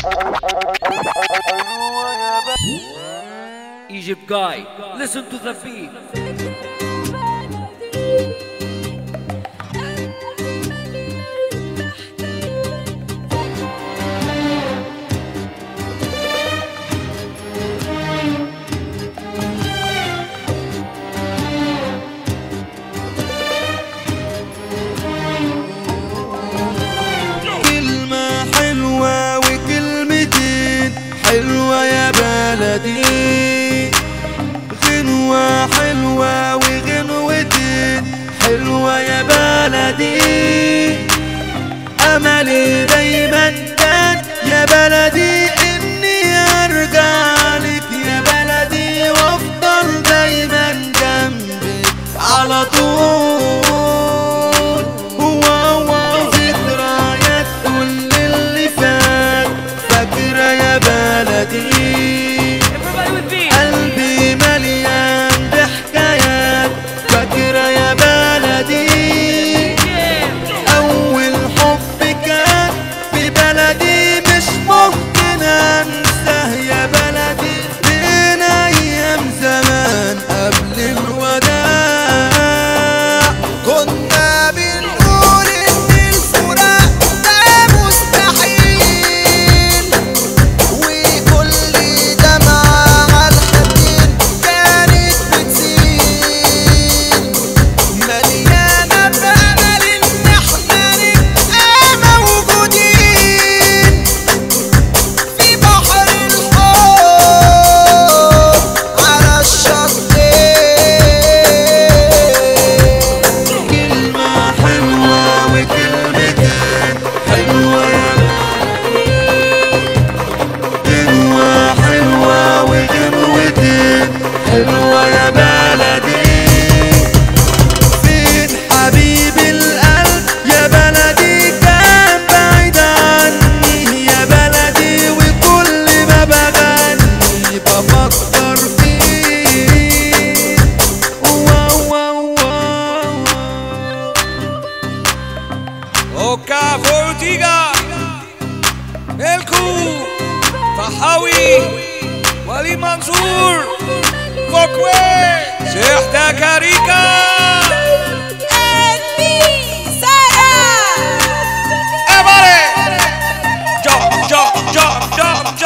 Egypt guy, listen to the beat. كلمة حلوة وكلمتين حلوة يا بلدي، غنوة حلوة وغنوتين حلوة يا بلدي. أملي دايما كان يا بلدي إني أرجع لك يا بلدي، وأفضل دايما جنبك على طول. ذكريات كل اللي فات فاكرة يا بلدي، قلبي مليان بحكايات فاكرة يا بلدي. أول حب كان في بلدي مش ممكن أنساه يا بلدي، من أيام زمان قبل الوداع كنا بنقول إن الفراق ده مستحيل، وكل دمعة عالخدين كانت بتزيد، مليانة بأمل إن احنا نبقى موجودين في بحر الحب على الشطين. كلمة حلوة وكلمتين حلوة يا غنوة حلوة وغنوتين حلوة يا بلدي. فين حبيب القلب يا بلدي كان بعيد عني يا بلدي، وكل ما بغني بفكر فيه. واو واو واو. Oka Fortiga Elku Tahawi Wali Mansour Fokwe Sheikh Takarika Everybody Jump, jump, jump, jump, jump.